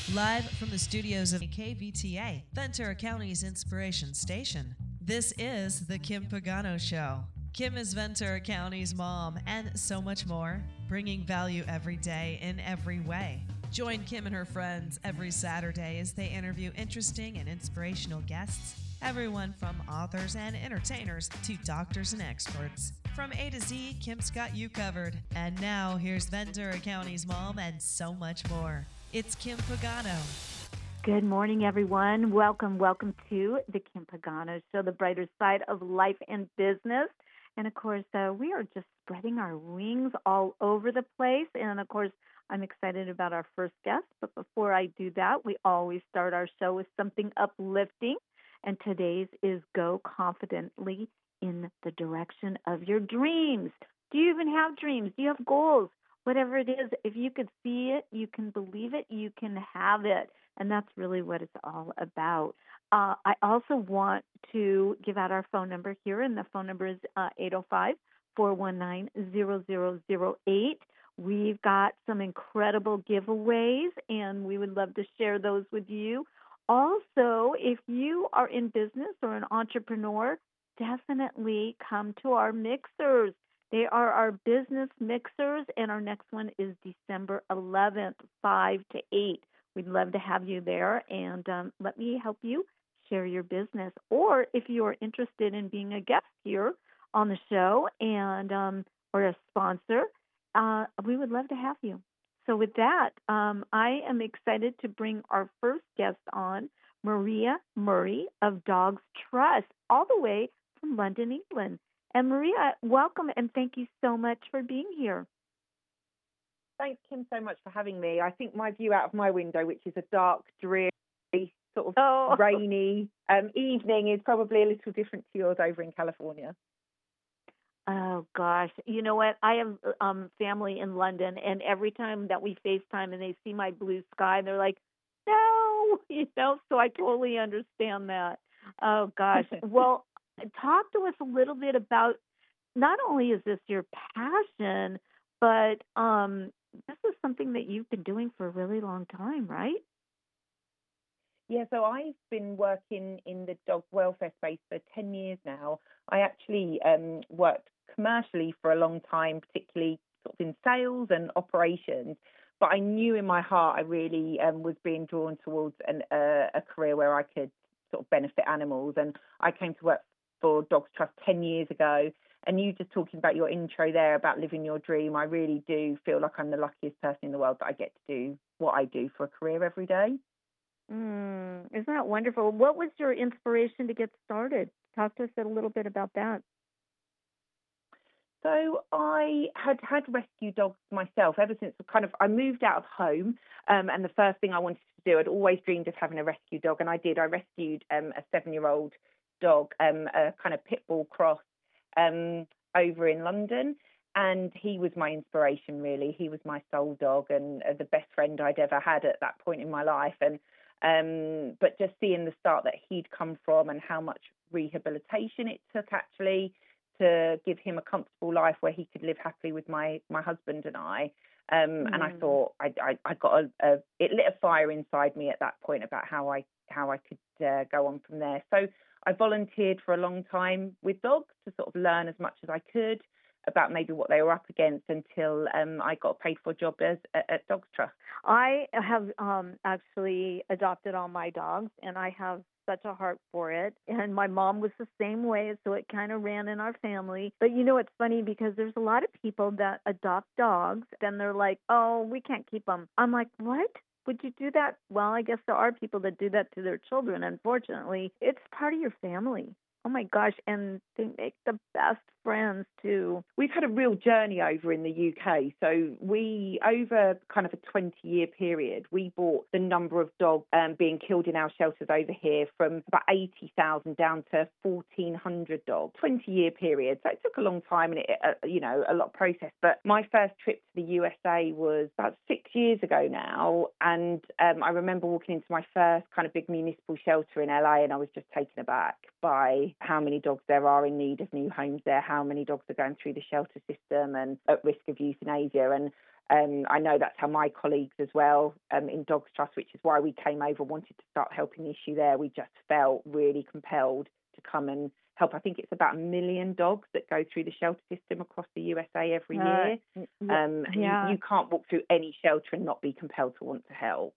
Live from the studios of KVTA, Ventura County's Inspiration Station, this is The Kim Pagano Show. Kim is Ventura County's mom and so much more, bringing value every day in every way. Join Kim and her friends every Saturday as they interview interesting and inspirational guests, everyone from authors and entertainers to doctors and experts. From A to Z, Kim's got you covered. And now, here's Ventura County's mom and so much more. It's Kim Pagano. Good morning, everyone. Welcome to the Kim Pagano Show, the brighter side of life and business. And, of course, we are just spreading our wings all over the place. And, of course, I'm excited about our first guest. But before I do that, we always start our show with something uplifting. And today's is Go Confidently in the Direction of Your Dreams. Do you even have dreams? Do you have goals? Whatever it is, if you could see it, you can believe it, you can have it. And that's really what it's all about. I also want to give out our phone number here, and the phone number is 805-419-0008. We've got some incredible giveaways, and we would love to share those with you. Also, if you are in business or an entrepreneur, definitely come to our mixers. They are our business mixers, and our next one is December 11th, 5 to 8. We'd love to have you there, and let me help you share your business. Or if you are interested in being a guest here on the show and or a sponsor, we would love to have you. So with that, I am excited to bring our first guest on, Maria Murray of Dogs Trust, all the way from London, England. And Maria, welcome, and thank you so much for being here. Thanks, Kim, so much for having me. I think my view out of my window, which is a dark, dreary, sort of rainy evening, is probably a little different to yours over in California. Oh, gosh. You know what? I have family in London, and every time that we FaceTime and they see my blue sky, they're like, no, so I totally understand that. Oh, gosh. Well, talk to us a little bit about, not only is this your passion, but this is something that you've been doing for a really long time, right? Yeah, so I've been working in the dog welfare space for 10 years now. I actually worked commercially for a long time, particularly sort of in sales and operations. But I knew in my heart I really was being drawn towards a career where I could sort of benefit animals. And I came to work for Dogs Trust 10 years ago. And you just talking about your intro there about living your dream, I really do feel like I'm the luckiest person in the world that I get to do what I do for a career every day. Isn't that wonderful? What was your inspiration to get started? Talk to us a little bit about that. So I had rescue dogs myself ever since I moved out of home. And the first thing I wanted to do, I'd always dreamed of having a rescue dog. And I did. I rescued a 7-year-old dog, a kind of pit bull cross over in London. And he was my inspiration, really. He was my soul dog and the best friend I'd ever had at that point in my life. And but just seeing the start that he'd come from and how much rehabilitation it took actually to give him a comfortable life where he could live happily with my husband and I. And I thought I got it lit a fire inside me at that point about how I could go on from there. So I volunteered for a long time with dogs to sort of learn as much as I could about maybe what they were up against until I got a paid for job at Dogs Trust. I have actually adopted all my dogs, and I have such a heart for it. And my mom was the same way, so it kind of ran in our family. But it's funny because there's a lot of people that adopt dogs, then they're like, oh, we can't keep them. I'm like, what? Would you do that? Well, I guess there are people that do that to their children, unfortunately. It's part of your family. Oh, my gosh, and they make the best friends, too. We've had a real journey over in the UK. So we, over kind of a 20-year period, we brought the number of dogs being killed in our shelters over here from about 80,000 down to 1,400 dogs. 20-year period. So it took a long time and, a lot of process. But my first trip to the USA was about 6 years ago now. And I remember walking into my first kind of big municipal shelter in LA, and I was just taken aback by how many dogs there are in need of new homes there, how many dogs are going through the shelter system and at risk of euthanasia. And I know that's how my colleagues as well in Dogs Trust, which is why we came over, wanted to start helping the issue there. We just felt really compelled to come and help. I think it's about 1 million dogs that go through the shelter system across the USA every year. You can't walk through any shelter and not be compelled to want to help.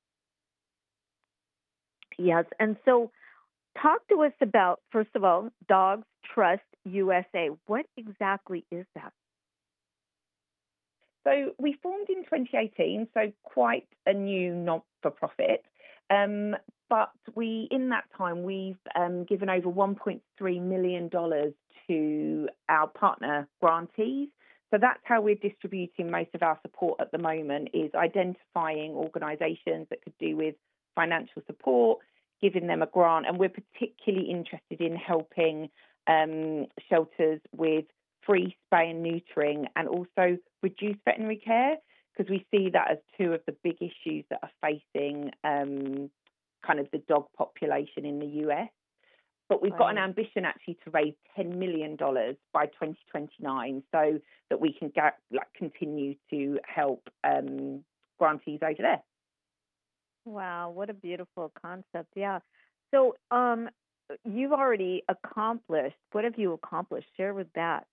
Yes, and so talk to us about, first of all, Dogs Trust USA. What exactly is that? So we formed in 2018, so quite a new not-for-profit. But in that time, we've given over $1.3 million to our partner grantees. So that's how we're distributing most of our support at the moment, is identifying organisations that could do with financial support, giving them a grant. And we're particularly interested in helping shelters with free spay and neutering and also reduced veterinary care, because we see that as two of the big issues that are facing kind of the dog population in the US. But we've got an ambition actually to raise $10 million by 2029 so that we can continue to help grantees over there. Wow, what a beautiful concept. Yeah. So you've already accomplished, what have you accomplished? Share with that.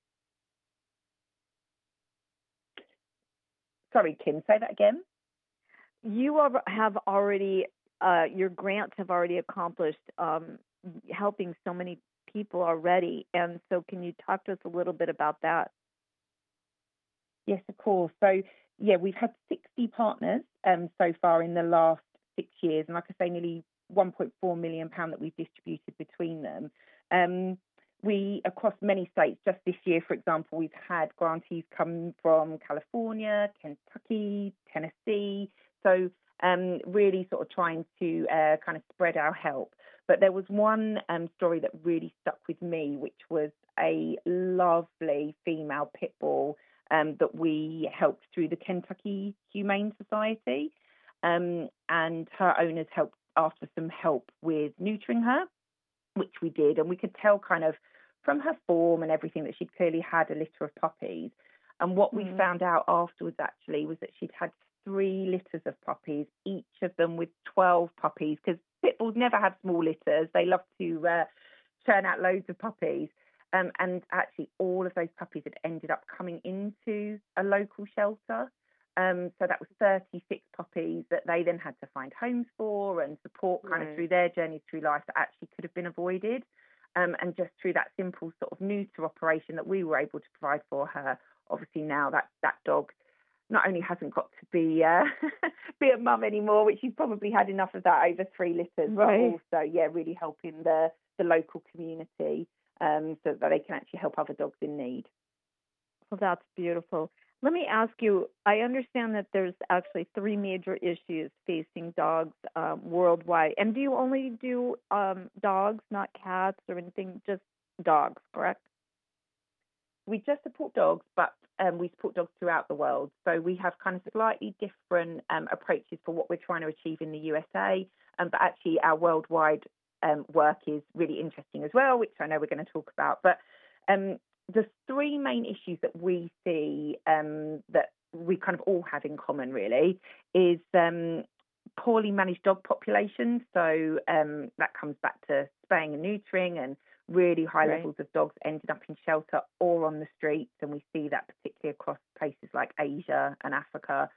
Sorry, Kim, say that again. You have already, your grants have already accomplished helping so many people already. And so can you talk to us a little bit about that? Yes, of course. So, yeah, we've had 60 partners so far in the last 6 years. And like I say, nearly £1.4 million that we've distributed between them. We, across many states, just this year, for example, we've had grantees come from California, Kentucky, Tennessee. So really sort of trying to kind of spread our help. But there was one story that really stuck with me, which was a lovely female pit bull that we helped through the Kentucky Humane Society. And her owners helped after some help with neutering her, which we did. And we could tell kind of from her form and everything that she'd clearly had a litter of puppies. And what we found out afterwards actually was that she'd had 3 litters of puppies, each of them with 12 puppies, because pit bulls never have small litters. They love to churn out loads of puppies. And actually all of those puppies had ended up coming into a local shelter. So that was 36 puppies that they then had to find homes for and support kind of through their journey through life that actually could have been avoided. And just through that simple sort of neuter operation that we were able to provide for her, obviously now that dog not only hasn't got to be a mum anymore, which she's probably had enough of that over 3 litters, but also, really helping the local community so that they can actually help other dogs in need. Well, that's beautiful. Let me ask you, I understand that there's actually 3 major issues facing dogs worldwide. And do you only do dogs, not cats or anything, just dogs, correct? We just support dogs, but we support dogs throughout the world. So we have kind of slightly different approaches for what we're trying to achieve in the USA. But actually our worldwide work is really interesting as well, which I know we're going to talk about. But the 3 main issues that we see that we kind of all have in common really is poorly managed dog populations. So that comes back to spaying and neutering and really high levels of dogs ended up in shelter or on the streets. And we see that particularly across places like Asia and Africa.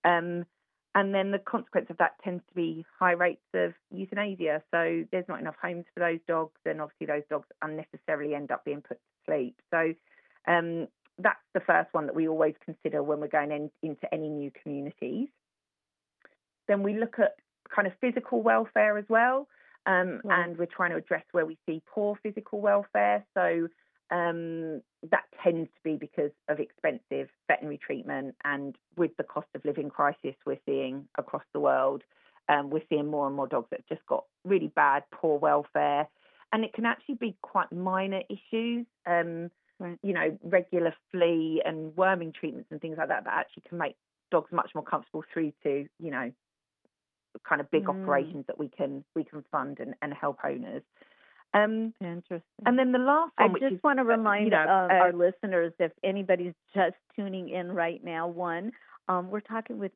And then the consequence of that tends to be high rates of euthanasia. So there's not enough homes for those dogs, and obviously those dogs unnecessarily end up being put to sleep. So that's the first one that we always consider when we're going into any new communities. Then we look at kind of physical welfare as well, and we're trying to address where we see poor physical welfare. So that tends to be because of expensive veterinary treatment, and with the cost of living crisis we're seeing across the world, we're seeing more and more dogs that have just got really bad, poor welfare. And it can actually be quite minor issues, you know, regular flea and worming treatments and things like that actually can make dogs much more comfortable through to, you know, kind of big operations that we can fund and help owners. Interesting. And then the last one, I just want to remind our listeners, if anybody's just tuning in right now, 1, We're talking with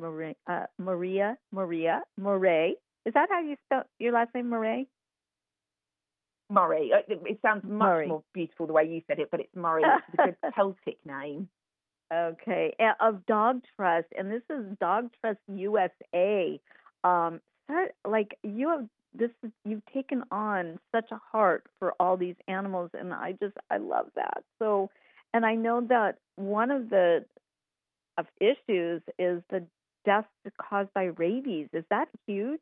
Maria Moray. Is that how you spell your last name, Moray? Murray. It sounds much Murray. more beautiful the way you said it, but it's Murray, which is a good Celtic name. Okay, of Dog Trust, and this is Dog Trust USA. Like you've taken on such a heart for all these animals, and I love that. So, and I know that one of the of issues is the deaths caused by rabies. Is that huge?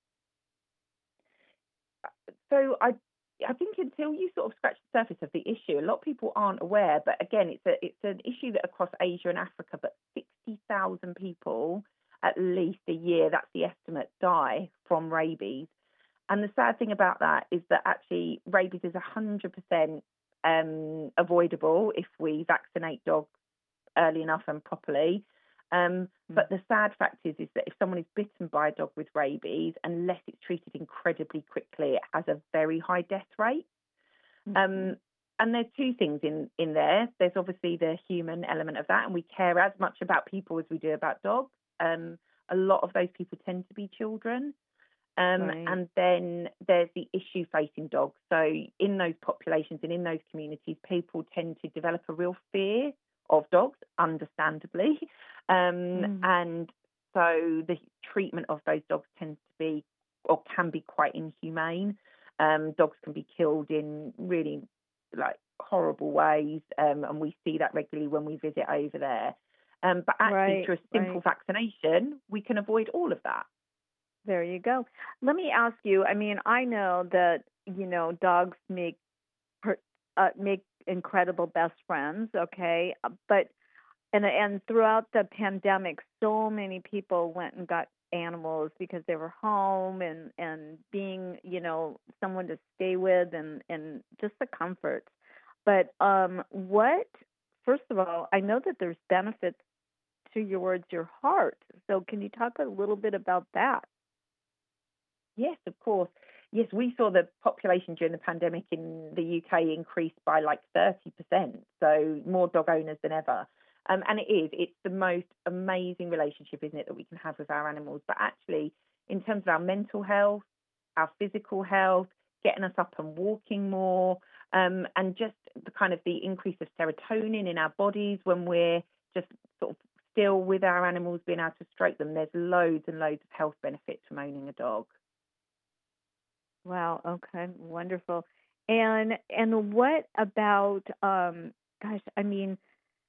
So I think until you sort of scratch the surface of the issue, a lot of people aren't aware. But again, it's an issue that across Asia and Africa, but 60,000 people at least a year, that's the estimate, die from rabies. And the sad thing about that is that actually rabies is 100% avoidable if we vaccinate dogs early enough and properly. But the sad fact is that if someone is bitten by a dog with rabies, unless it's treated incredibly quickly, it has a very high death rate. And there's two things in there. There's obviously the human element of that, and we care as much about people as we do about dogs. A lot of those people tend to be children. Right. And then there's the issue facing dogs. So in those populations and in those communities, people tend to develop a real fear of dogs, understandably. And so the treatment of those dogs tends to be or can be quite inhumane. Dogs can be killed in really like horrible ways, and we see that regularly when we visit over there. But actually, through a simple vaccination, we can avoid all of that. There you go. Let me ask you. I mean, I know that dogs make incredible best friends. Okay, but and throughout the pandemic, so many people went and got animals because they were home and being someone to stay with and just the comforts. But first of all, I know that there's benefits to your heart. So can you talk a little bit about that? Yes, of course. Yes, we saw the population during the pandemic in the UK increase by like 30%. So more dog owners than ever. And it's the most amazing relationship, isn't it, that we can have with our animals. But actually, in terms of our mental health, our physical health, getting us up and walking more, and just the increase of serotonin in our bodies when we're just sort of still with our animals, being able to stroke them, there's loads and loads of health benefits from owning a dog. Wow. Okay. Wonderful. And what about I mean,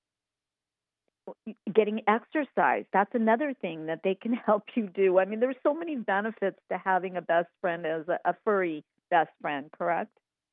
getting exercise? That's another thing that they can help you do. I mean, there's so many benefits to having a best friend as a furry best friend, correct?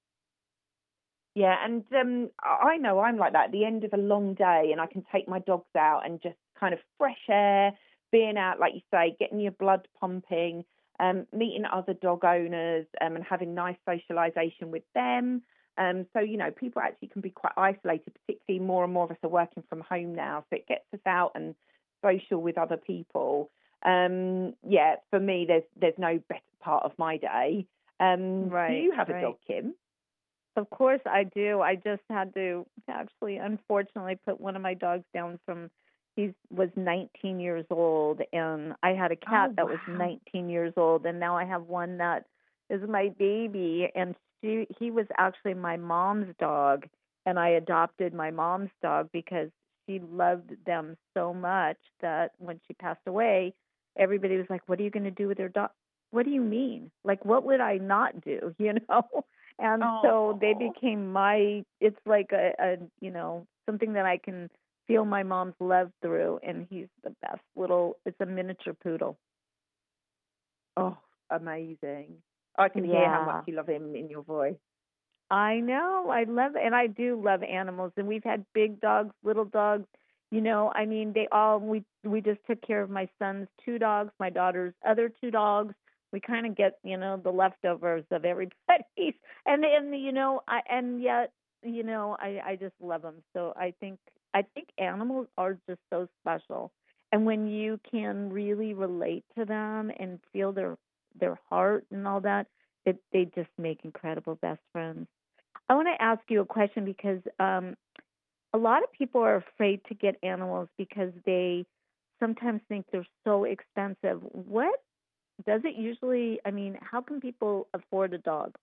Yeah, and I know I'm like that at the end of a long day, and I can take my dogs out and just kind of fresh air, being out, like you say, getting your blood pumping, meeting other dog owners, and having nice socialisation with them. So, people actually can be quite isolated, particularly more and more of us are working from home now. So it gets us out and social with other people. Yeah, for me, there's no better part of my day. Do you have a dog, Kim? Of course I do. I just had to actually, unfortunately, put one of my dogs down he was 19 years old, and I had a cat that was 19 years old, and now I have one that is my baby, and he was actually my mom's dog, and I adopted my mom's dog because she loved them so much that when she passed away, everybody was like, "What are you going to do with your dog?" What do you mean? Like, what would I not do? And so they became it's like a something that I can feel my mom's love through, and he's the best it's a miniature poodle. Oh, amazing. I can hear how much you love him in your voice. I know. I love it. And I do love animals. And we've had big dogs, little dogs. I mean, we just took care of my son's 2 dogs, my daughter's other 2 dogs. We kind of get, the leftovers of everybody's. And yet, I just love them. So I think animals are just so special. And when you can really relate to them and feel their heart and all that, they just make incredible best friends. I want to ask you a question because a lot of people are afraid to get animals because they sometimes think they're so expensive. What does it usually, I mean, how can people afford a dog?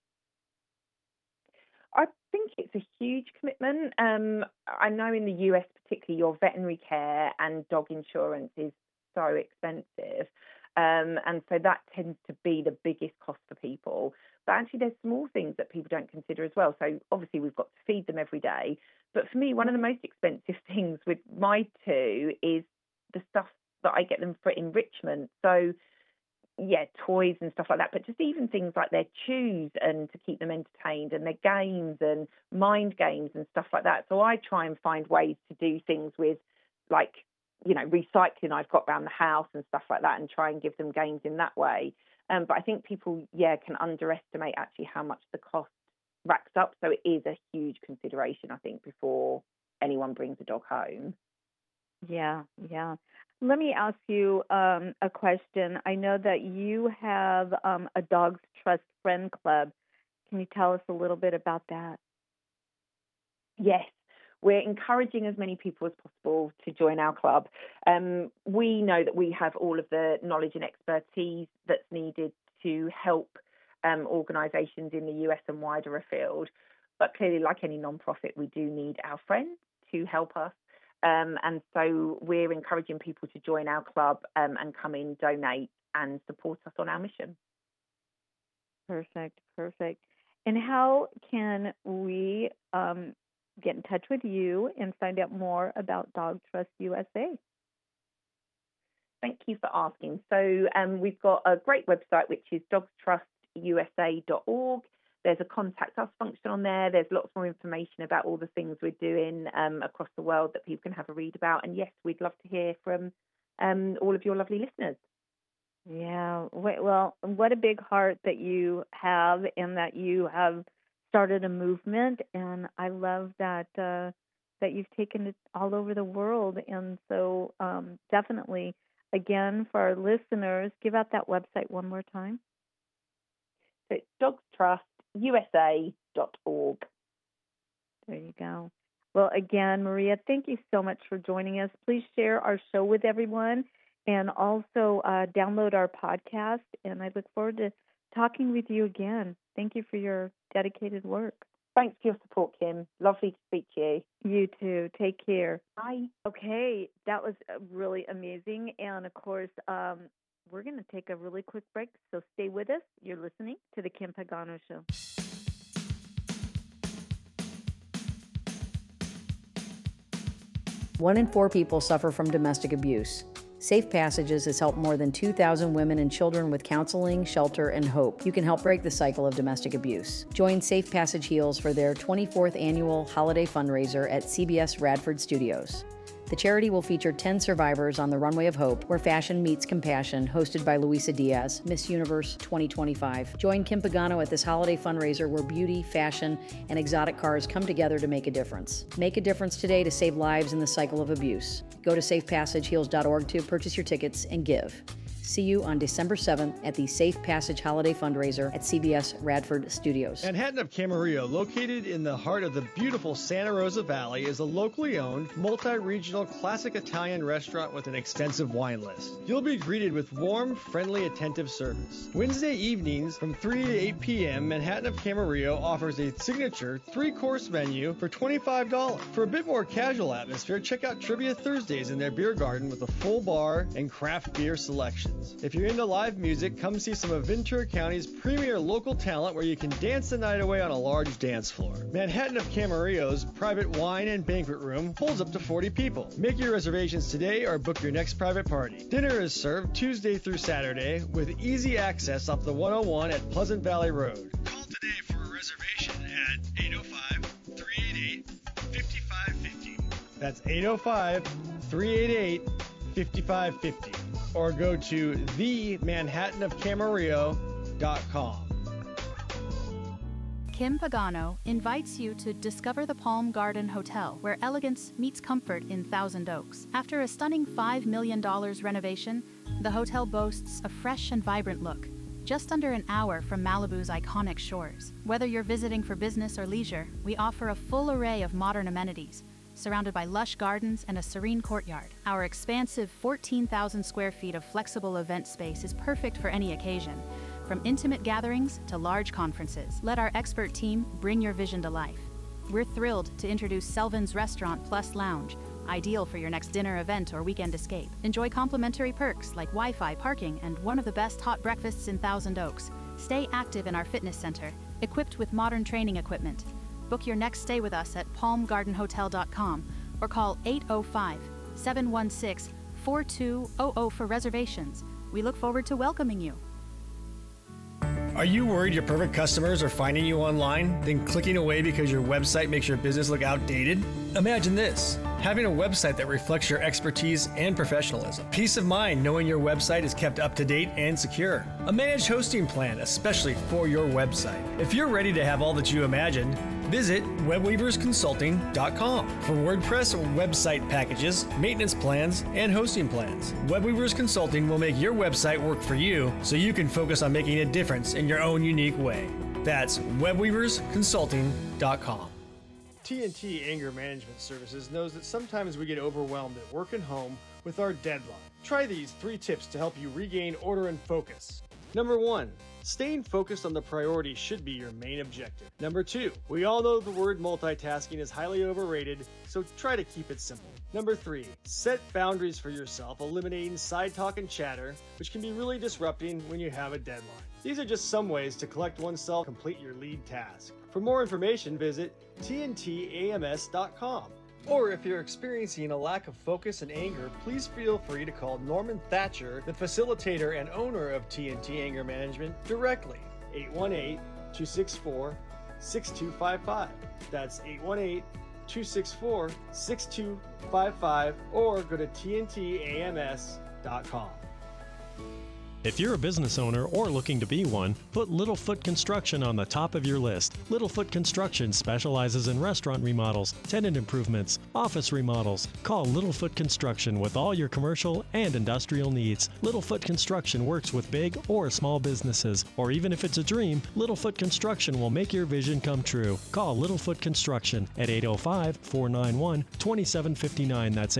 I think it's a huge commitment. I know in the US, particularly, your veterinary care and dog insurance is so expensive. And so that tends to be the biggest cost for people. But actually, there's small things that people don't consider as well. So obviously, we've got to feed them every day. But for me, one of the most expensive things with my two is the stuff that I get them for enrichment. So yeah, toys and stuff like that, but just even things like their chews and to keep them entertained and their games and mind games and stuff like that. So I try and find ways to do things with like, recycling I've got around the house and stuff like that and try and give them games in that way. But I think people, can underestimate actually how much the cost racks up. So it is a huge consideration, I think, before anyone brings a dog home. Yeah, yeah. Let me ask you a question. I know that you have a Dogs Trust Friend Club. Can you tell us a little bit about that? Yes, we're encouraging as many people as possible to join our club. We know that we have all of the knowledge and expertise that's needed to help organisations in the US and wider afield. But clearly, like any non-profit, we do need our friends to help us. And so we're encouraging people to join our club and come in, donate, and support us on our mission. Perfect, perfect. And how can we get in touch with you and find out more about Dog Trust USA? Thank you for asking. So we've got a great website, which is dogstrustusa.org. There's a contact us function on there. There's lots more information about all the things we're doing across the world that people can have a read about. And yes, we'd love to hear from all of your lovely listeners. Yeah, well, what a big heart that you have and that you have started a movement. And I love that that you've taken it all over the world. And so definitely, again, for our listeners, give out that website one more time. So it's dogstrustusa.org. There you go. Well, again, Maria, thank you so much for joining us. Please share our show with everyone and also download our podcast. And I look forward to talking with you again. Thank you for your dedicated work. Thanks for your support, Kim. Lovely to speak to you. You too. Take care. Bye. Okay, that was really amazing. And, of course, we're going to take a really quick break, so stay with us. You're listening to The Kim Pagano Show. One in 4 people suffer from domestic abuse. Safe Passages has helped more than 2,000 women and children with counseling, shelter, and hope. You can help break the cycle of domestic abuse. Join Safe Passage Heals for their 24th annual holiday fundraiser at CBS Radford Studios. The charity will feature 10 survivors on the Runway of Hope, where fashion meets compassion, hosted by Luisa Diaz, Miss Universe 2025. Join Kim Pagano at this holiday fundraiser where beauty, fashion, and exotic cars come together to make a difference. Make a difference today to save lives in the cycle of abuse. Go to safepassageheals.org to purchase your tickets and give. See you on December 7th at the Safe Passage Holiday Fundraiser at CBS Radford Studios. Manhattan of Camarillo, located in the heart of the beautiful Santa Rosa Valley, is a locally owned, multi-regional classic Italian restaurant with an extensive wine list. You'll be greeted with warm, friendly, attentive service. Wednesday evenings from 3 to 8 p.m., Manhattan of Camarillo offers a signature 3-course menu for $25. For a bit more casual atmosphere, check out Trivia Thursdays in their beer garden with a full bar and craft beer selection. If you're into live music, come see some of Ventura County's premier local talent where you can dance the night away on a large dance floor. Manhattan of Camarillo's private wine and banquet room holds up to 40 people. Make your reservations today or book your next private party. Dinner is served Tuesday through Saturday with easy access up the 101 at Pleasant Valley Road. Call today for a reservation at 805-388-5550. That's 805-388-5550. Or go to themanhattanofcamarillo.com. Kim Pagano invites you to discover the Palm Garden Hotel, where elegance meets comfort in Thousand Oaks. After a stunning $5 million renovation, the hotel boasts a fresh and vibrant look, just under an hour from Malibu's iconic shores. Whether you're visiting for business or leisure, we offer a full array of modern amenities, surrounded by lush gardens and a serene courtyard. Our expansive 14,000 square feet of flexible event space is perfect for any occasion, from intimate gatherings to large conferences. Let our expert team bring your vision to life. We're thrilled to introduce Selvin's Restaurant Plus Lounge, ideal for your next dinner event or weekend escape. Enjoy complimentary perks like Wi-Fi, parking, and one of the best hot breakfasts in Thousand Oaks. Stay active in our fitness center, equipped with modern training equipment. Book your next stay with us at palmgardenhotel.com or call 805-716-4200 for reservations. We look forward to welcoming you. Are you worried your perfect customers are finding you online, then clicking away because your website makes your business look outdated? Imagine this: having a website that reflects your expertise and professionalism. Peace of mind knowing your website is kept up to date and secure. A managed hosting plan, especially for your website. If you're ready to have all that you imagined, visit webweaversconsulting.com for WordPress website packages, maintenance plans, and hosting plans. Webweavers Consulting will make your website work for you so you can focus on making a difference in your own unique way. That's webweaversconsulting.com. TNT Anger Management Services knows that sometimes we get overwhelmed at work and home with our deadline. Try these 3 tips to help you regain order and focus. Number 1, staying focused on the priority should be your main objective. Number 2, we all know the word multitasking is highly overrated, so try to keep it simple. Number 3, set boundaries for yourself, eliminating side talk and chatter, which can be really disrupting when you have a deadline. These are just some ways to collect oneself, complete your lead task. For more information, visit tntams.com. Or if you're experiencing a lack of focus and anger, please feel free to call Norman Thatcher, the facilitator and owner of TNT Anger Management, directly. 818-264-6255. That's 818-264-6255, or go to tntams.com. If you're a business owner or looking to be one, put Littlefoot Construction on the top of your list. Littlefoot Construction specializes in restaurant remodels, tenant improvements, office remodels. Call Littlefoot Construction with all your commercial and industrial needs. Littlefoot Construction works with big or small businesses, or even if it's a dream, Littlefoot Construction will make your vision come true. Call Littlefoot Construction at 805-491-2759. That's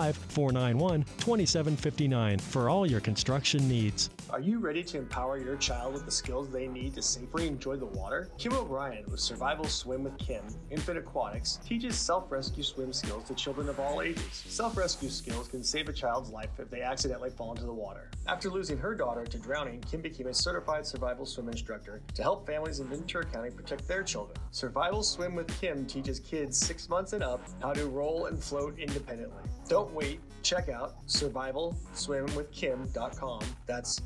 805-491-2759 for all your construction needs. Are you ready to empower your child with the skills they need to safely enjoy the water? Kim O'Brien with Survival Swim with Kim, Infant Aquatics, teaches self-rescue swim skills to children of all ages. Self-rescue skills can save a child's life if they accidentally fall into the water. After losing her daughter to drowning, Kim became a certified survival swim instructor to help families in Ventura County protect their children. Survival Swim with Kim teaches kids 6 months and up how to roll and float independently. Don't wait. Check out survivalswimwithkim.com. That's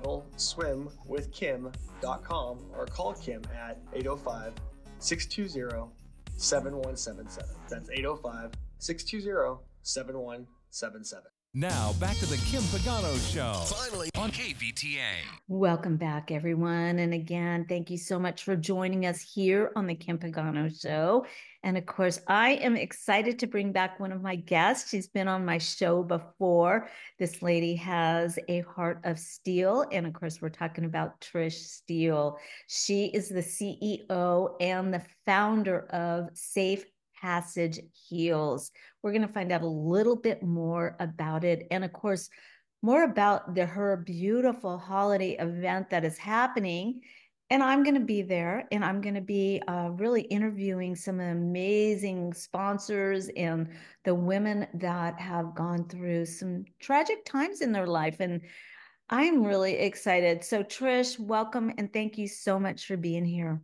survivalswimwithkim.com, or call Kim at 805-620-7177. That's 805-620-7177. Now, back to the Kim Pagano Show. Finally on KVTA. Welcome back, everyone. And again, thank you so much for joining us here on the Kim Pagano Show. And of course, I am excited to bring back one of my guests. She's been on my show before. This lady has a heart of steel. And of course, we're talking about Trish Steele. She is the CEO and the founder of Safe Passage Heals. We're going to find out a little bit more about it. And of course, more about her beautiful holiday event that is happening. And I'm going to be there, and I'm going to be really interviewing some amazing sponsors and the women that have gone through some tragic times in their life. And I'm really excited. So Trish, welcome, and thank you so much for being here.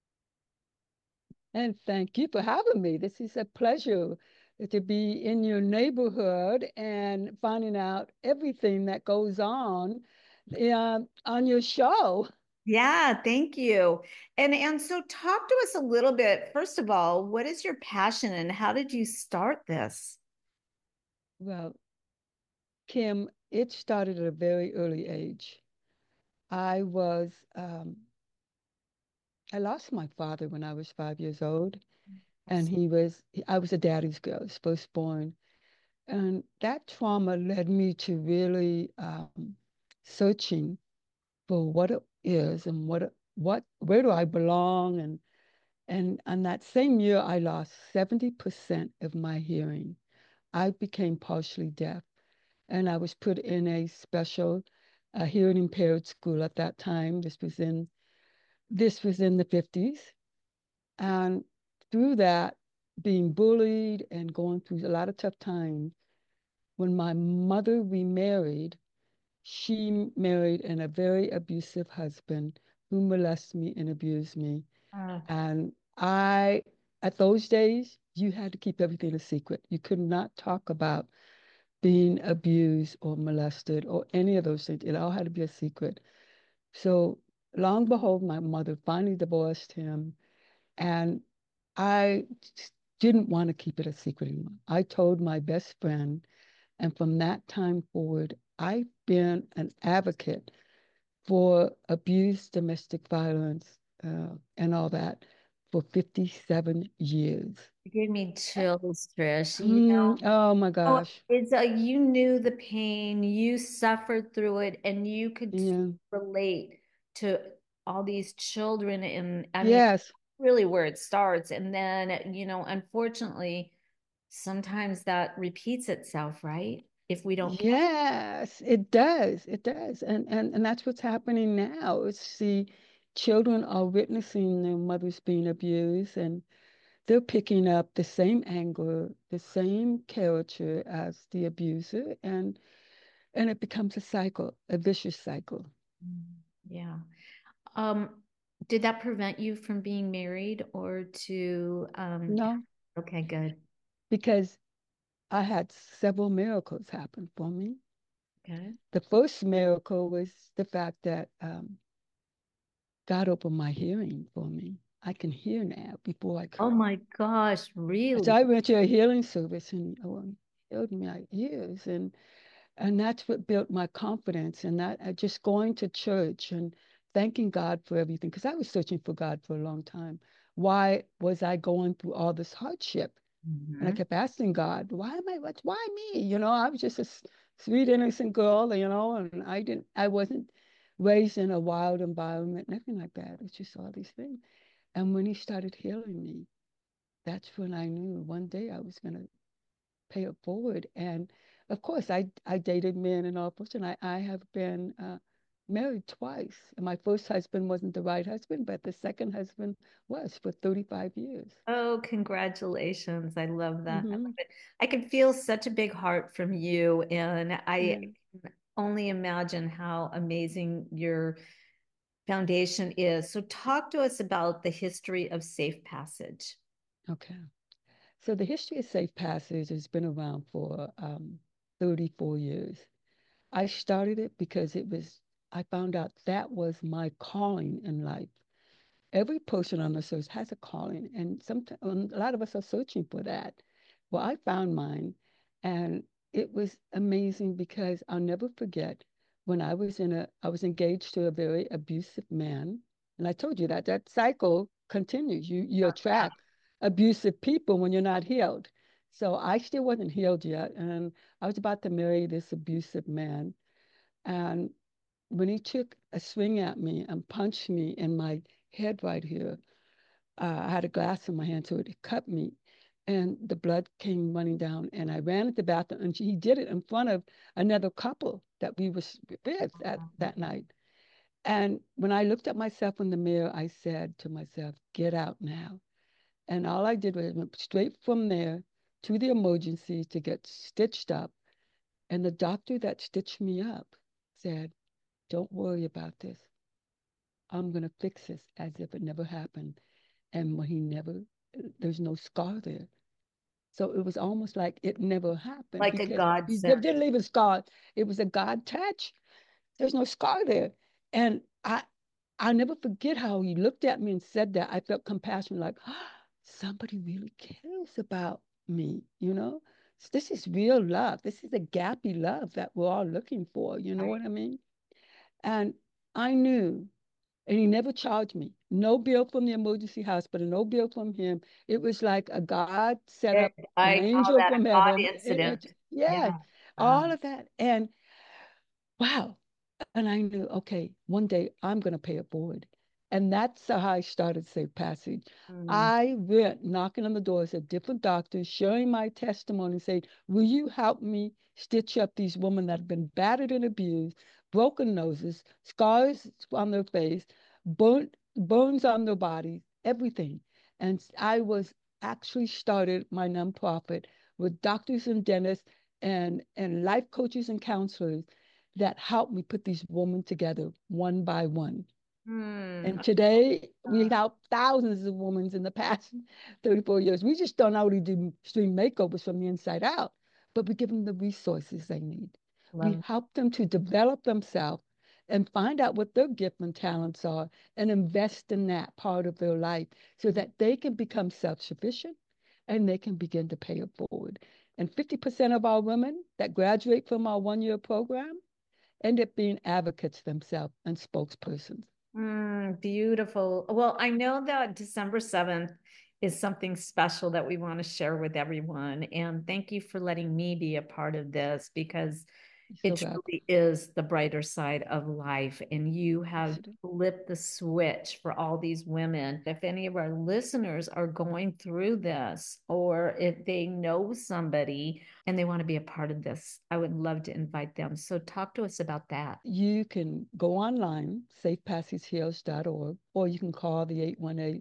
And thank you for having me. This is a pleasure to be in your neighborhood and finding out everything that goes on your show. Yeah, thank you. And so talk to us a little bit. First of all, what is your passion and how did you start this? Well, Kim, it started at a very early age. I lost my father when I was 5 years old, and I was a daddy's girl, firstborn. And that trauma led me to really searching for what it is and where do I belong, and And on that same year, I lost 70% of my hearing. I became partially deaf, and I was put in a special hearing impaired school at that time. This was in the 50s. And through that, being bullied and going through a lot of tough times, when my mother remarried, she married a very abusive husband who molested me and abused me. And at those days, you had to keep everything a secret. You could not talk about being abused or molested or any of those things. It all had to be a secret. So, long behold, my mother finally divorced him. And I didn't want to keep it a secret anymore. I told my best friend. And from that time forward, I've been an advocate for abuse, domestic violence, and all that for 57 years. You gave me chills, Trish. Oh my gosh. It's you knew the pain, you suffered through it, and you could relate to all these children. And I mean, Yes. really where it starts. And then, unfortunately, sometimes that repeats itself, right? If we don't. Yes, it does. It does. And that's what's happening now. It's the children are witnessing their mothers being abused, and they're picking up the same anger, the same character as the abuser, and it becomes a cycle, a vicious cycle. Yeah. Did that prevent you from being married or to No. Okay, good. Because I had several miracles happen for me. Okay. The first miracle was the fact that God opened my hearing for me. I can hear now before I could. Oh my gosh, really? So I went to a healing service and healed my ears, and that's what built my confidence. And that just going to church and thanking God for everything, because I was searching for God for a long time. Why was I going through all this hardship? And I kept asking God, why me? I was just a sweet, innocent girl, and I wasn't raised in a wild environment, nothing like that. It's just all these things. And when he started healing me, that's when I knew one day I was going to pay it forward. And of course, I dated men and all sorts, and I have been married twice. And my first husband wasn't the right husband, but the second husband was for 35 years. Oh, congratulations. I love that. I can feel such a big heart from you. And I can only imagine how amazing your foundation is. So talk to us about the history of Safe Passage. Okay. So the history of Safe Passage has been around for 34 years. I started it because I found out that was my calling in life. Every person on this earth has a calling, and sometimes a lot of us are searching for that. Well, I found mine, and it was amazing because I'll never forget when I was engaged to a very abusive man, and I told you that cycle continues. You attract abusive people when you're not healed. So I still wasn't healed yet, and I was about to marry this abusive man, and when he took a swing at me and punched me in my head right here, I had a glass in my hand, so it cut me, and the blood came running down. And I ran at the bathroom, and he did it in front of another couple that we were with that night. And when I looked at myself in the mirror, I said to myself, "Get out now." And all I did was went straight from there to the emergency to get stitched up. And the doctor that stitched me up said, "Don't worry about this. I'm going to fix this as if it never happened." And there's no scar there. So it was almost like it never happened. Like a God He didn't leave a scar. It was a God touch. There's no scar there. And I'll never forget how he looked at me and said that. I felt compassion, like, somebody really cares about me, This is real love. This is a gappy love that we're all looking for. You know what I mean? And I knew, and he never charged me. No bill from the emergency hospital, no bill from him. It was like a God set up an angel from heaven. All of that. And wow. And I knew, okay, one day I'm going to pay it forward. And that's how I started Safe Passage. Mm. I went knocking on the doors of different doctors, sharing my testimony, saying, will you help me stitch up these women that have been battered and abused, broken noses, scars on their face, burns on their bodies, everything. And I was actually started my nonprofit with doctors and dentists and life coaches and counselors that helped me put these women together one by one. And today we help thousands of women in the past 34 years. We just don't only do extreme makeovers from the inside out, but we give them the resources they need. We help them to develop themselves and find out what their gifts and talents are and invest in that part of their life so that they can become self-sufficient and they can begin to pay it forward. And 50% of our women that graduate from our one-year program end up being advocates themselves and spokespersons. Beautiful. Well, I know that December 7th is something special that we want to share with everyone. And thank you for letting me be a part of this, because it truly is the brighter side of life. And you have flipped the switch for all these women. If any of our listeners are going through this, or if they know somebody and they want to be a part of this, I would love to invite them. So talk to us about that. You can go online, safepassageheals.org, or you can call the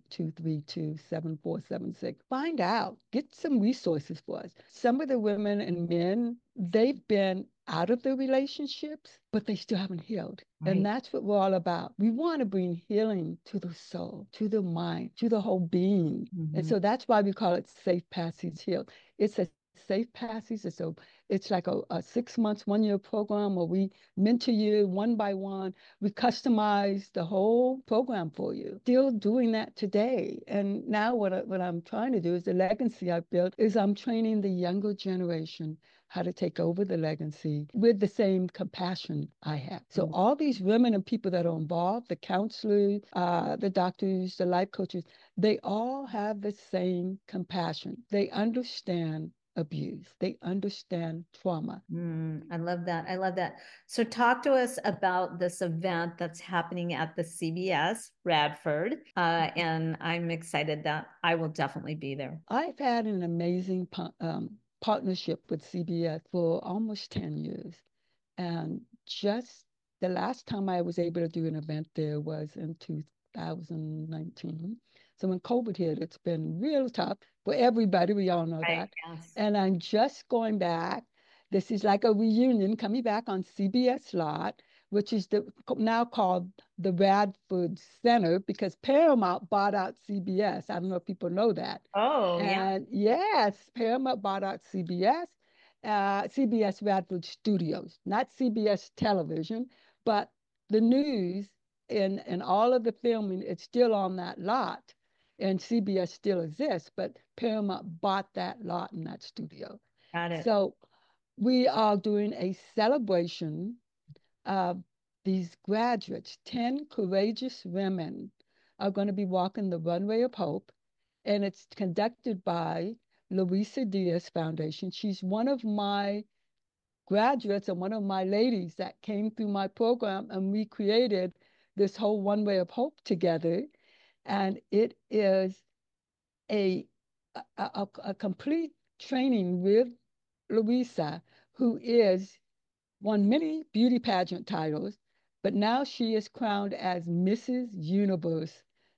818-232-7476. Find out, get some resources for us. Some of the women and men, they've been out of their relationships, but they still haven't healed. Right. And that's what we're all about. We want to bring healing to the soul, to the mind, to the whole being. Mm-hmm. And so that's why we call it Safe Passage Heal. It's a safe passage. It's like a 6 months, 1 year program where we mentor you one by one. We customize the whole program for you. Still doing that today. And now what I'm trying to do is the legacy I built is I'm training the younger generation how to take over the legacy with the same compassion I have. So all these women and people that are involved, the counselors, the doctors, the life coaches, they all have the same compassion. They understand abuse. They understand trauma. I love that. I love that. So talk to us about this event that's happening at the CBS Radford. And I'm excited that I will definitely be there. I've had an amazing partnership with CBS for almost 10 years. And just the last time I was able to do an event there was in 2019. So when COVID hit, it's been real tough for everybody. We all know that. Yes. And I'm just going back. This is like a reunion coming back on CBS lot, which is now called the Radford Center, because Paramount bought out CBS. I don't know if people know that. Oh, and yes, Paramount bought out CBS, CBS Radford Studios, not CBS Television, but the news and all of the filming, it's still on that lot. And CBS still exists, but Paramount bought that lot in that studio. Got it. So we are doing a celebration of these graduates. 10 courageous women are going to be walking the runway of hope, and it's conducted by Luisa Diaz Foundation. She's one of my graduates and one of my ladies that came through my program, and we created this whole runway of hope together. And it is a complete training with Luisa, who won many beauty pageant titles, but now she is crowned as Mrs. Universe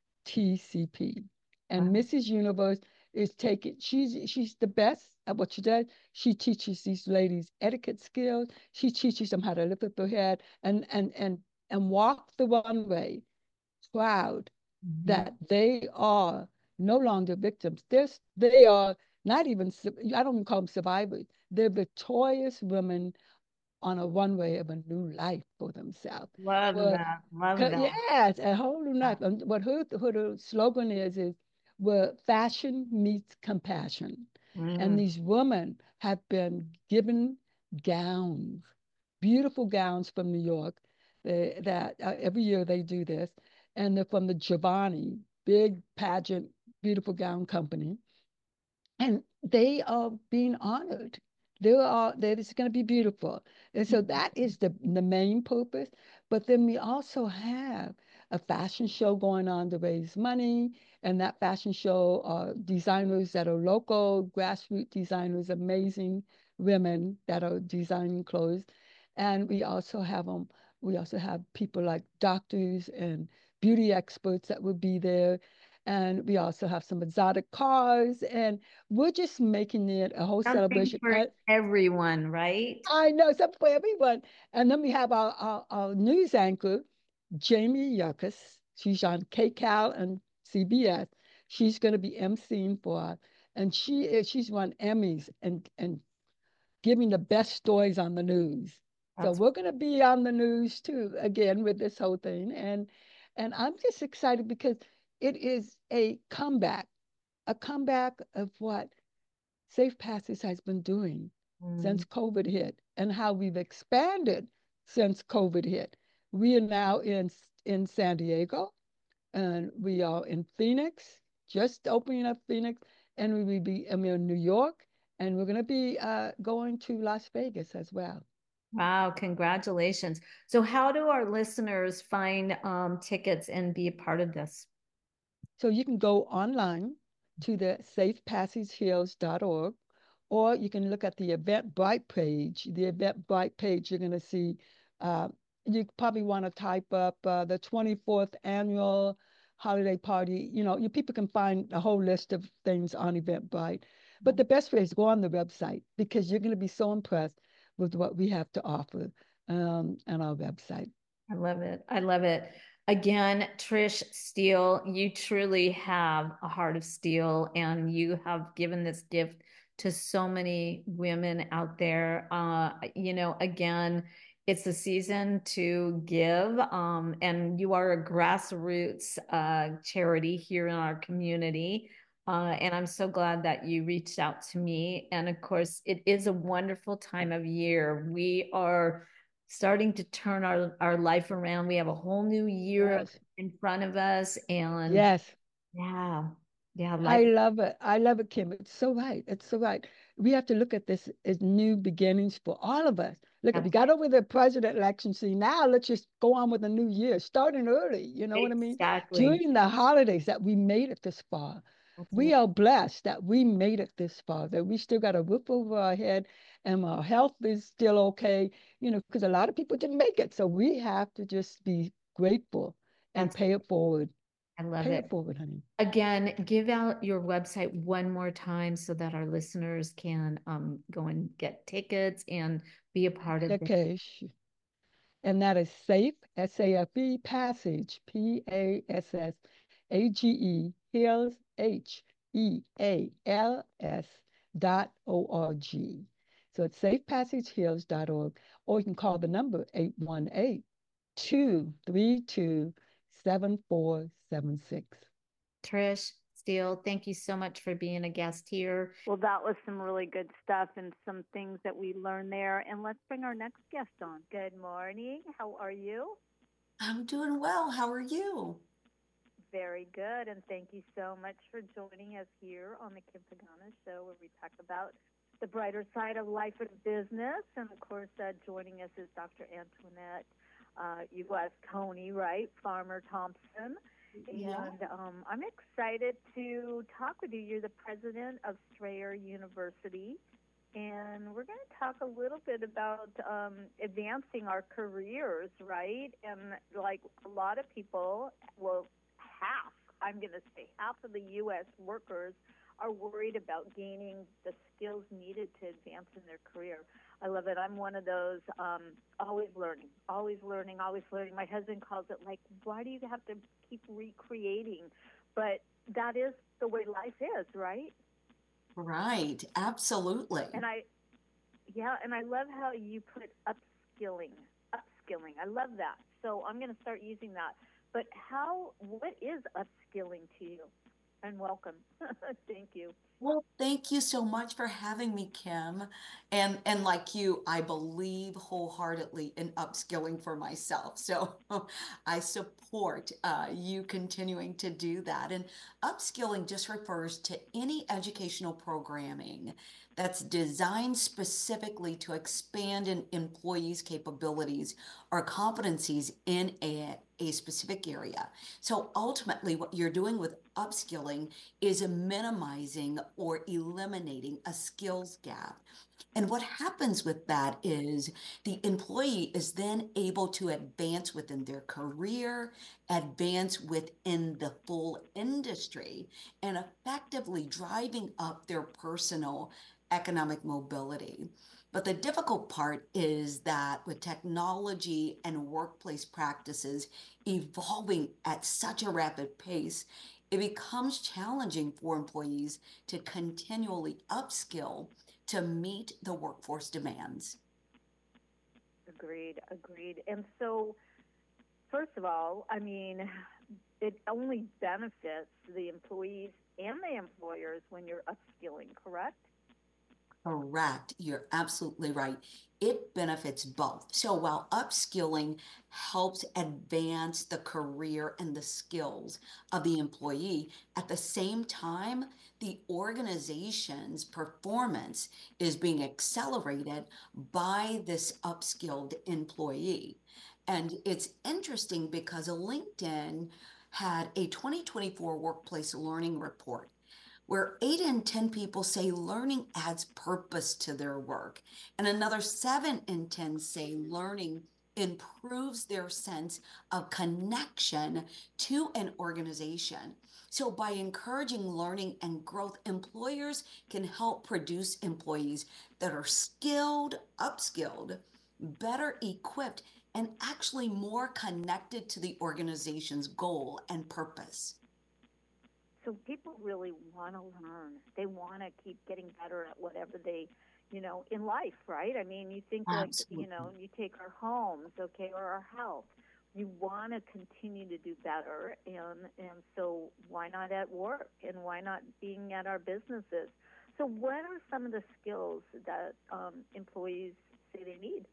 TCP. And Mrs. Universe is she's the best at what she does. She teaches these ladies etiquette skills. She teaches them how to lift up their head and walk the runway proud that they are no longer victims. They are not even, I don't even call them survivors. They're victorious women on a runway of a new life for themselves. Love that. Yes, a whole new life. And what her slogan is where fashion meets compassion. And these women have been given gowns, beautiful gowns from New York, that every year they do this. And they're from the Giovanni, big pageant, beautiful gown company. And they are being honored. That it's going to be beautiful. And so that is the main purpose. But then we also have a fashion show going on to raise money. And that fashion show are designers that are local, grassroots designers, amazing women that are designing clothes. And we also have people like doctors and beauty experts that will be there. And we also have some exotic cars. And we're just making it a whole Something celebration. for everyone, right? I know, something for everyone. And then we have our news anchor, Jamie Yuccas. She's on KCAL and CBS. She's going to be emceeing for us. And she's won Emmys and giving the best stories on the news. So we're going to be on the news too, again, with this whole thing. And I'm just excited because it is a comeback of what Safe Passage has been doing since COVID hit and how we've expanded since COVID hit. We are now in San Diego and we are in Phoenix, just opening up Phoenix, and we're in New York, and we're going to be going to Las Vegas as well. Wow, congratulations. So how do our listeners find tickets and be a part of this? So you can go online to the safepassagehills.org, or you can look at the Eventbrite page. The Eventbrite page, you're going to see, you probably want to type up the 24th annual holiday party. People can find a whole list of things on Eventbrite. But the best way is go on the website, because you're going to be so impressed with what we have to offer on our website. I love it. I love it. Again, Trish Steele, you truly have a heart of steel, and you have given this gift to so many women out there. Again, it's the season to give, and you are a grassroots charity here in our community. And I'm so glad that you reached out to me. And of course, it is a wonderful time of year. We are starting to turn our life around. We have a whole new year in front of us. And yes. Yeah. I love it. I love it, Kim. It's so right. It's so right. We have to look at this as new beginnings for all of us. Look, we got over the president election. See, now let's just go on with a new year, starting early. You know what I mean? During the holidays that we made it this far. We are blessed that we made it this far, that we still got a roof over our head and our health is still okay, because a lot of people didn't make it. So we have to just be grateful and pay it forward. I love Pay it. it forward, honey. Again, give out your website one more time so that our listeners can go and get tickets and be a part of it. Okay. And that is Safe, S-A-F-E, Passage, P-A-S-S-A-G-E, Hills, HEALS.org. So it's safepassagehills.org, or you can call the number 818-232-7476. Trish Steele, thank you so much for being a guest here. Well, that was some really good stuff and some things that we learned there. And let's bring our next guest on. Good morning. How are you? I'm doing well. How are you? Very good. And thank you so much for joining us here on the Kim Pagano Show, where we talk about the brighter side of life and business. And of course, joining us is Dr. Antoinette U.S. Coney, right? Farmer Thompson. Yeah. And I'm excited to talk with you. You're the president of Strayer University, and we're going to talk a little bit about advancing our careers, right? And like a lot of people, well, I'm going to say half of the U.S. workers are worried about gaining the skills needed to advance in their career. I love it. I'm one of those always learning. My husband calls it like, why do you have to keep recreating? But that is the way life is, right? Right. Absolutely. And I love how you put upskilling. I love that. So I'm going to start using that. But what is upskilling to you? And welcome. Thank you. Well, thank you so much for having me, Kim. And like you, I believe wholeheartedly in upskilling for myself. So I support you continuing to do that. And upskilling just refers to any educational programming that's designed specifically to expand an employee's capabilities or competencies in an a specific area. So ultimately, what you're doing with upskilling is minimizing or eliminating a skills gap. And what happens with that is the employee is then able to advance within their career, advance within the full industry, and effectively driving up their personal economic mobility. But the difficult part is that with technology and workplace practices evolving at such a rapid pace, it becomes challenging for employees to continually upskill to meet the workforce demands. Agreed, agreed. And so, first of all, I mean, it only benefits the employees and the employers when you're upskilling, correct? Correct. You're absolutely right. It benefits both. So while upskilling helps advance the career and the skills of the employee, at the same time, the organization's performance is being accelerated by this upskilled employee. And it's interesting because LinkedIn had a 2024 workplace learning report where 8 in 10 people say learning adds purpose to their work, and another 7 in 10 say learning improves their sense of connection to an organization. So by encouraging learning and growth, employers can help produce employees that are skilled, upskilled, better equipped, and actually more connected to the organization's goal and purpose. So people really want to learn. They want to keep getting better at whatever they, in life, right? I mean, you think Absolutely. you take our homes, okay, or our health. You want to continue to do better, and so why not at work, and why not being at our businesses? So what are some of the skills that employees say they need?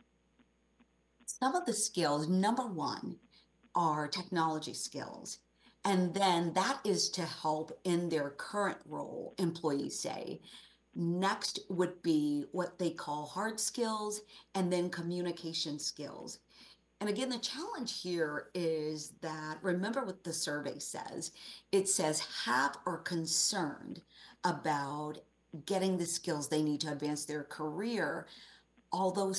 Some of the skills, number one, are technology skills. And then that is to help in their current role, employees say. Next would be what they call hard skills, and then communication skills. And again, the challenge here is that, remember what the survey says. It says have or concerned about getting the skills they need to advance their career, although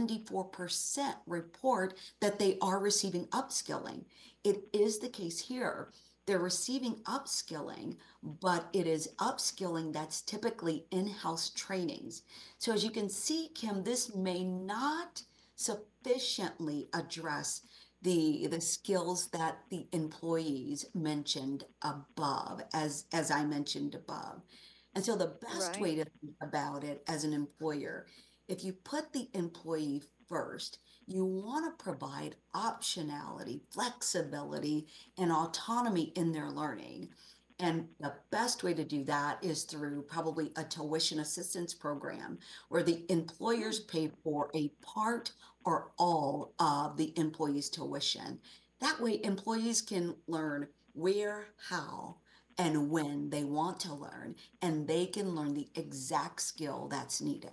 74% report that they are receiving upskilling. It is the case here. They're receiving upskilling, but it is upskilling that's typically in-house trainings. So as you can see, Kim, this may not sufficiently address the skills that the employees mentioned above, as I mentioned above. And so the best way to think about it as an employer, if you put the employee first, you want to provide optionality, flexibility, and autonomy in their learning. And the best way to do that is through probably a tuition assistance program where the employers pay for a part or all of the employee's tuition. That way, employees can learn where, how, and when they want to learn, and they can learn the exact skill that's needed.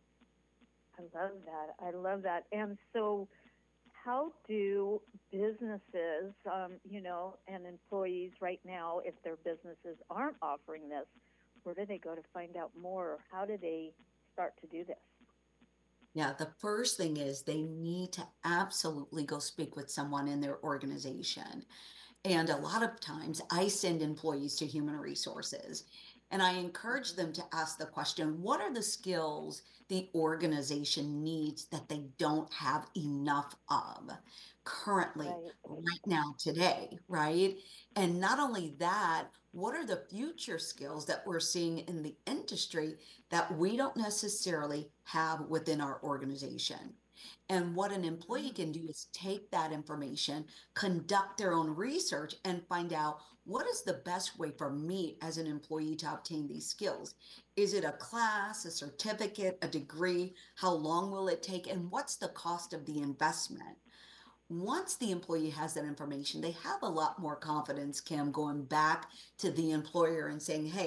I love that. I love that. And so how do businesses, and employees right now, if their businesses aren't offering this, where do they go to find out more? Or how do they start to do this? Yeah, the first thing is they need to absolutely go speak with someone in their organization. And a lot of times I send employees to human resources and I encourage them to ask the question, what are the skills the organization needs that they don't have enough of currently, right now, today, right? And not only that, what are the future skills that we're seeing in the industry that we don't necessarily have within our organization? And what an employee can do is take that information, conduct their own research, and find out what is the best way for me as an employee to obtain these skills. Is it a class, a certificate, a degree? How long will it take? And what's the cost of the investment? Once the employee has that information, they have a lot more confidence, Kim, going back to the employer and saying, hey,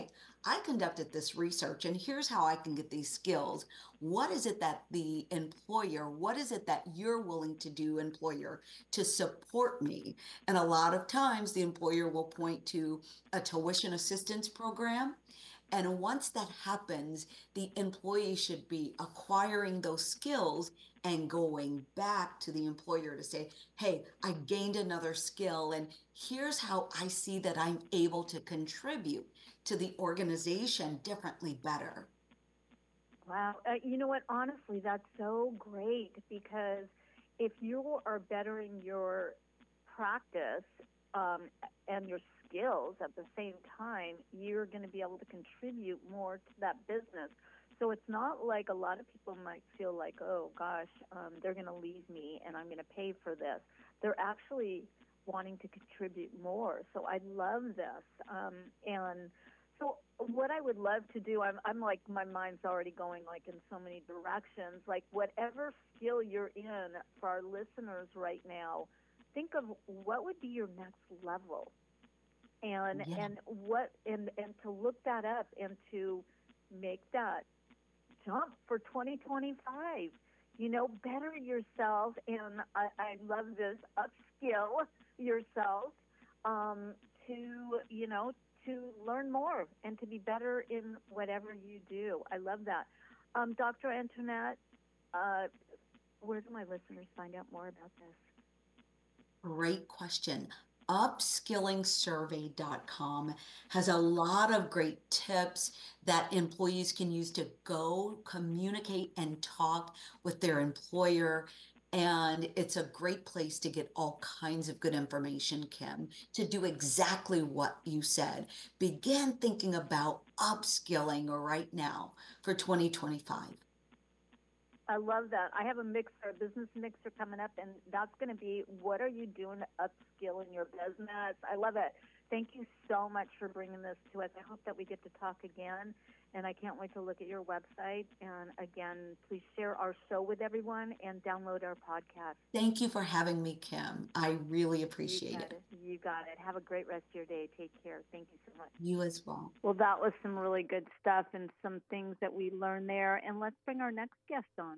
I conducted this research and here's how I can get these skills. What is it that the employer, what is it that you're willing to do, employer, to support me? And a lot of times the employer will point to a tuition assistance program. And once that happens, the employee should be acquiring those skills and going back to the employer to say, hey, I gained another skill, and here's how I see that I'm able to contribute to the organization differently better. Wow. You know what? Honestly, that's so great, because if you are bettering your practice and your skills at the same time, you're going to be able to contribute more to that business. So it's not like a lot of people might feel like, oh gosh, they're going to leave me and I'm going to pay for this. They're actually wanting to contribute more. So I love this. And so what I would love to do, I'm like, my mind's already going like in so many directions, like whatever skill you're in, for our listeners right now, think of what would be your next level, and to look that up and to make that jump for 2025. Better yourself, and I love this, upskill yourself to learn more and to be better in whatever you do. I love that. Dr. Antoinette, where do my listeners find out more about this? Great question. Upskillingsurvey.com has a lot of great tips that employees can use to go communicate and talk with their employer. And it's a great place to get all kinds of good information, Kim, to do exactly what you said. Begin thinking about upskilling right now for 2025. I love that. I have a business mixer coming up, and that's going to be, what are you doing to upskill in your business? I love it. Thank you so much for bringing this to us. I hope that we get to talk again, and I can't wait to look at your website. And again, please share our show with everyone and download our podcast. Thank you for having me, Kim. I really appreciate it. You got it. Have a great rest of your day. Take care. Thank you so much. You as well. Well, that was some really good stuff and some things that we learned there. And let's bring our next guest on.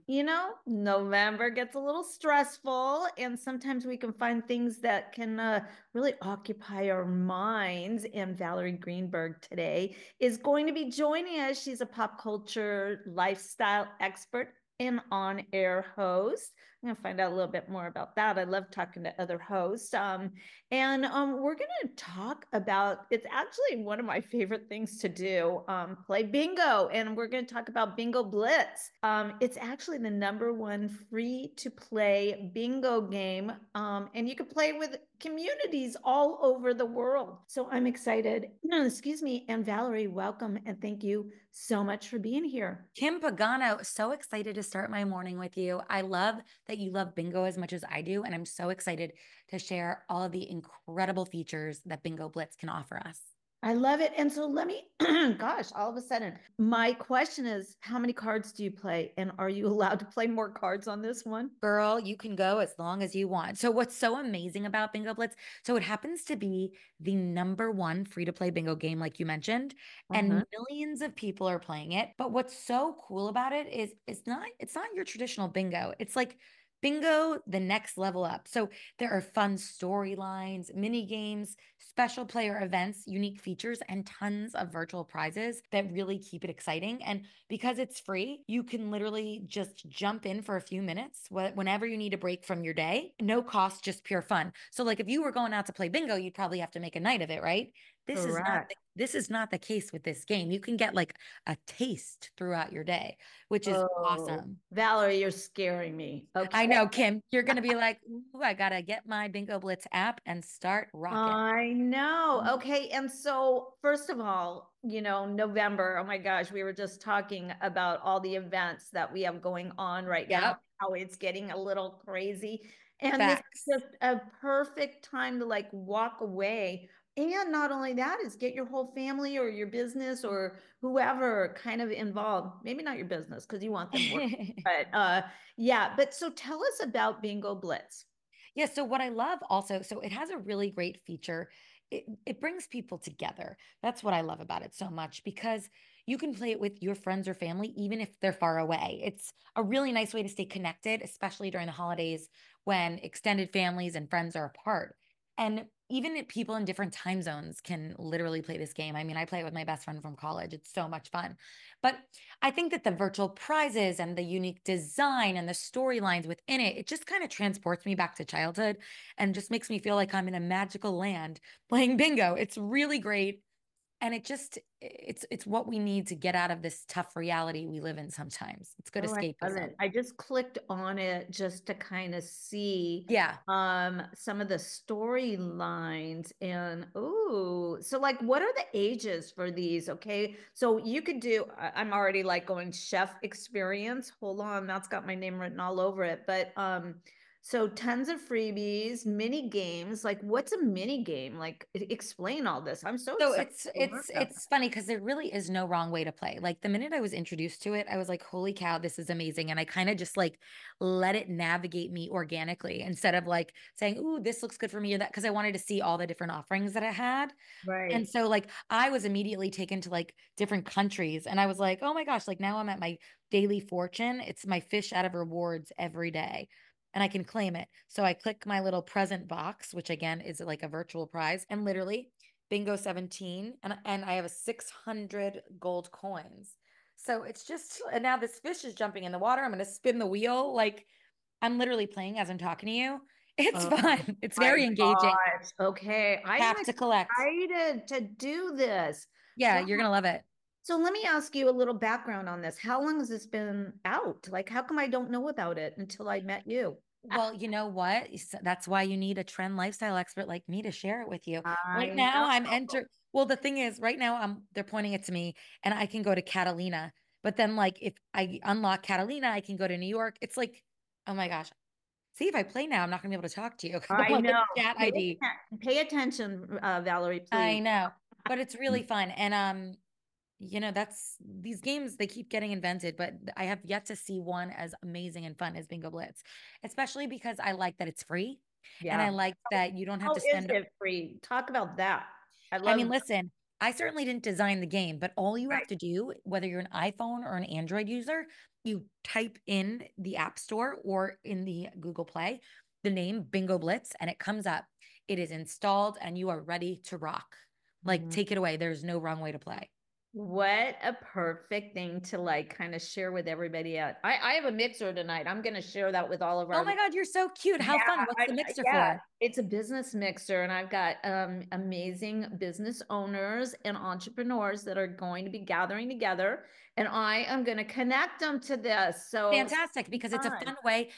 November gets a little stressful, and sometimes we can find things that can really occupy our minds. And Valerie Greenberg today is going to be joining us. She's a pop culture lifestyle expert and on-air host. I'm going to find out a little bit more about that. I love talking to other hosts. And we're going to talk about, it's actually one of my favorite things to do, play bingo. And we're going to talk about Bingo Blitz. It's actually the #1 free-to-play bingo game. And you can play with communities all over the world. So I'm excited. Excuse me. And Valerie, welcome. And thank you so much for being here. Kim Pagano, so excited to start my morning with you. I love that you love bingo as much as I do. And I'm so excited to share all of the incredible features that Bingo Blitz can offer us. I love it. And so let me, gosh, all of a sudden, my question is, how many cards do you play? And are you allowed to play more cards on this one? Girl, you can go as long as you want. So what's so amazing about Bingo Blitz? So it happens to be the #1 free-to-play bingo game, like you mentioned, and millions of people are playing it. But what's so cool about it is it's not your traditional bingo. It's like bingo, the next level up. So there are fun storylines, mini games, special player events, unique features, and tons of virtual prizes that really keep it exciting. And because it's free, you can literally just jump in for a few minutes whenever you need a break from your day. No cost, just pure fun. So like if you were going out to play bingo, you'd probably have to make a night of it, right? This is not the case with this game. You can get like a taste throughout your day, which is awesome. Valerie, you're scaring me. Okay. I know, Kim, you're going to be like, ooh, I got to get my Bingo Blitz app and start rocking. I know. Okay. And so first of all, November, oh my gosh, we were just talking about all the events that we have going on right now, how it's getting a little crazy. And this is just a perfect time to like walk away. And not only that, is get your whole family or your business or whoever kind of involved. Maybe not your business because you want them working. But so tell us about Bingo Blitz. Yeah. So what I love also, so it has a really great feature it brings people together. That's what I love about it so much, because you can play it with your friends or family, even if they're far away. It's a really nice way to stay connected, especially during the holidays when extended families and friends are apart. And even if people in different time zones can literally play this game. I mean, I play it with my best friend from college. It's so much fun. But I think that the virtual prizes and the unique design and the storylines within it, it just kind of transports me back to childhood and just makes me feel like I'm in a magical land playing bingo. It's really great. And it's what we need to get out of this tough reality we live in sometimes. It's good escapism. I just clicked on it just to kind of see some of the storylines. And so like, what are the ages for these? Okay, so you could do, I'm already like going chef experience. Hold on, that's got my name written all over it. But so tons of freebies, mini games. Like, what's a mini game? Like, explain all this. I'm so excited. It's funny because there really is no wrong way to play. Like the minute I was introduced to it, I was like, holy cow, this is amazing. And I kind of just like let it navigate me organically instead of like saying, ooh, this looks good for me or that, because I wanted to see all the different offerings that it had. Right. And so like I was immediately taken to like different countries, and I was like, oh my gosh, like now I'm at my daily fortune. It's my fish out of rewards every day, and I can claim it. So I click my little present box, which again is like a virtual prize, and literally bingo 17, and I have 600 gold coins. So it's just, and now this fish is jumping in the water. I'm going to spin the wheel. Like I'm literally playing as I'm talking to you. It's fun. It's very engaging. Gosh. Okay. I have to collect. Excited to do this. Yeah, you're going to love it. So let me ask you a little background on this. How long has this been out? Like, how come I don't know about it until I met you? Well, you know what? That's why you need a trend lifestyle expert like me to share it with you. Right now I'm well, the thing is right now they're pointing it to me and I can go to Catalina, but then like if I unlock Catalina, I can go to New York. It's like, oh my gosh. See, if I play now, I'm not gonna be able to talk to you. I know. Chat ID. Pay attention, Valerie, please. I know, but it's really fun. And you know, that's these games, they keep getting invented, but I have yet to see one as amazing and fun as Bingo Blitz, especially because I like that it's free. Yeah. And I like that you don't have to spend. Is it free? Talk about that. I mean, listen, I certainly didn't design the game, but all you have to do, whether you're an iPhone or an Android user, you type in the App Store or in the Google Play, the name Bingo Blitz, and it comes up. It is installed and you are ready to rock. Like, take it away. There's no wrong way to play. What a perfect thing to like kind of share with everybody. I have a mixer tonight. I'm going to share that with all of our. Oh my God, you're so cute. How fun. What's the mixer for? It's a business mixer, and I've got amazing business owners and entrepreneurs that are going to be gathering together, and I am going to connect them to this. So fantastic, because it's a fun way.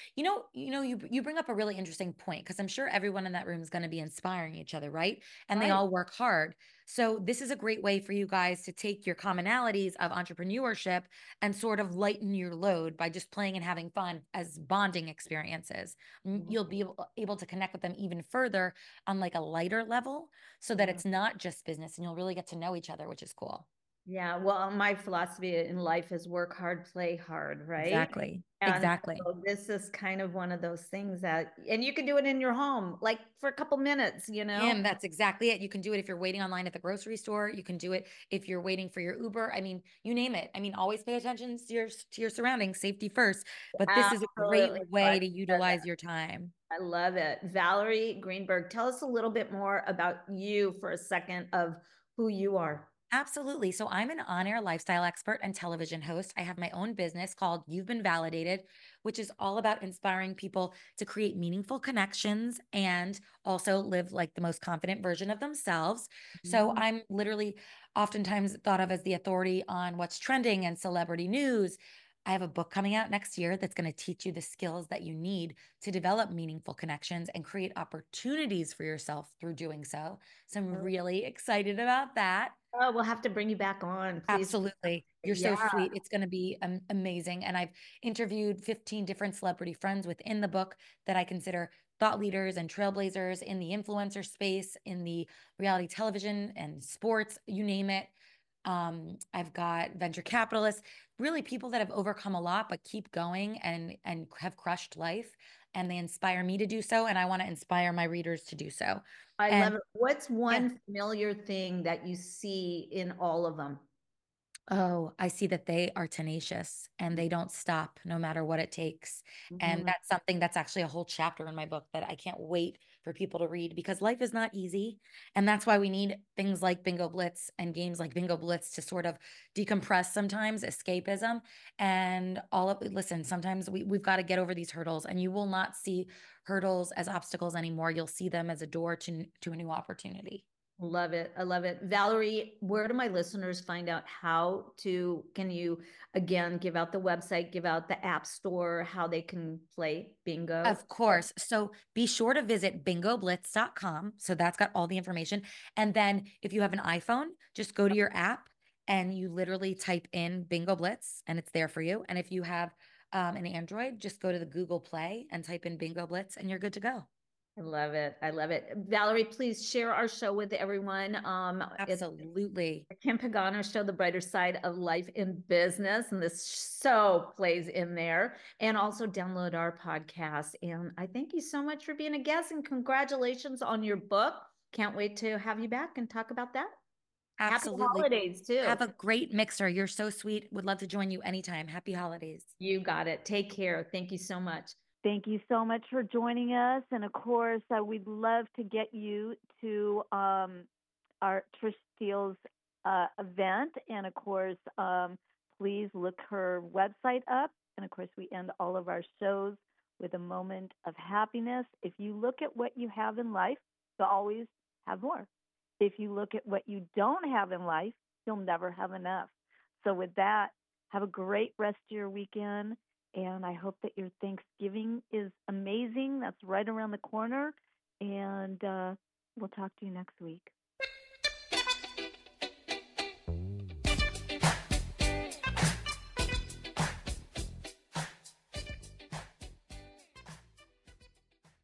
You bring up a really interesting point, because I'm sure everyone in that room is going to be inspiring each other, right? And they all work hard. So this is a great way for you guys to take your commonalities of entrepreneurship and sort of lighten your load by just playing and having fun as bonding experiences. You'll be able to connect with them even further on like a lighter level, so that it's not just business, and you'll really get to know each other, which is cool. Yeah, well, my philosophy in life is work hard, play hard, right? Exactly. So this is kind of one of those things that, and you can do it in your home, like for a couple minutes, you know? And that's exactly it. You can do it if you're waiting online at the grocery store. You can do it if you're waiting for your Uber. I mean, you name it. I mean, always pay attention to your surroundings, safety first. But this is a great way to utilize your time. I love it. Valerie Greenberg, tell us a little bit more about you for a second, of who you are. Absolutely. So I'm an on-air lifestyle expert and television host. I have my own business called You've Been Validated, which is all about inspiring people to create meaningful connections and also live like the most confident version of themselves. So I'm literally oftentimes thought of as the authority on what's trending and celebrity news. I have a book coming out next year that's going to teach you the skills that you need to develop meaningful connections and create opportunities for yourself through doing so. So I'm really excited about that. Oh, we'll have to bring you back on. Please. Absolutely. You're so sweet. It's going to be amazing. And I've interviewed 15 different celebrity friends within the book that I consider thought leaders and trailblazers in the influencer space, in the reality television and sports, you name it. I've got venture capitalists, really people that have overcome a lot, but keep going and have crushed life. And they inspire me to do so. And I want to inspire my readers to do so. I And love it. What's one familiar thing that you see in all of them? Oh, I see that they are tenacious and they don't stop no matter what it takes. And that's something that's actually a whole chapter in my book that I can't wait for people to read, because life is not easy. And that's why we need things like Bingo Blitz and games like Bingo Blitz to sort of decompress sometimes escapism and listen, sometimes we've got to get over these hurdles, and you will not see hurdles as obstacles anymore. You'll see them as a door to a new opportunity. Love it. I love it. Valerie, where do my listeners find out can you again give out the website, give out the app store, how they can play bingo? Of course. So be sure to visit bingoblitz.com. So that's got all the information. And then if you have an iPhone, just go to your app and you literally type in Bingo Blitz and it's there for you. And if you have an Android, just go to the Google Play and type in Bingo Blitz and you're good to go. I love it. I love it. Valerie, please share our show with everyone. Absolutely. It's Kim Pagano Show, the brighter side of life in business. And this show plays in there. And also download our podcast. And I thank you so much for being a guest, and congratulations on your book. Can't wait to have you back and talk about that. Absolutely. Happy holidays too. Have a great mixer. You're so sweet. Would love to join you anytime. Happy holidays. You got it. Take care. Thank you so much. Thank you so much for joining us. And of course, we'd love to get you to our Trish Steele's event. And of course, please look her website up. And of course, we end all of our shows with a moment of happiness. If you look at what you have in life, you'll always have more. If you look at what you don't have in life, you'll never have enough. So with that, have a great rest of your weekend. And I hope that your Thanksgiving is amazing. That's right around the corner. And we'll talk to you next week.